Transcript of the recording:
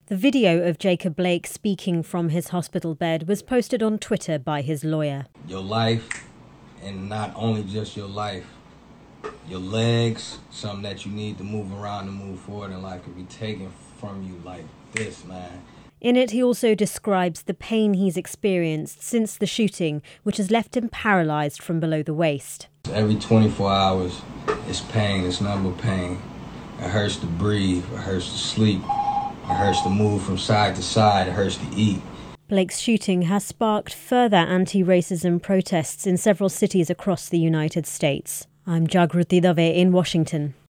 The video of Jacob Blake speaking from his hospital bed was posted on Twitter by his lawyer. Your life, and not only just your life, your legs, something that you need to move around and move forward in life, could be taken from you like this, man. In it, he also describes the pain he's experienced since the shooting, which has left him paralysed from below the waist. Every 24 hours, it's pain, it's nothing but pain. It hurts to breathe, it hurts to sleep, it hurts to move from side to side, it hurts to eat. Blake's shooting has sparked further anti-racism protests in several cities across the United States. I'm Jagruti Dave in Washington.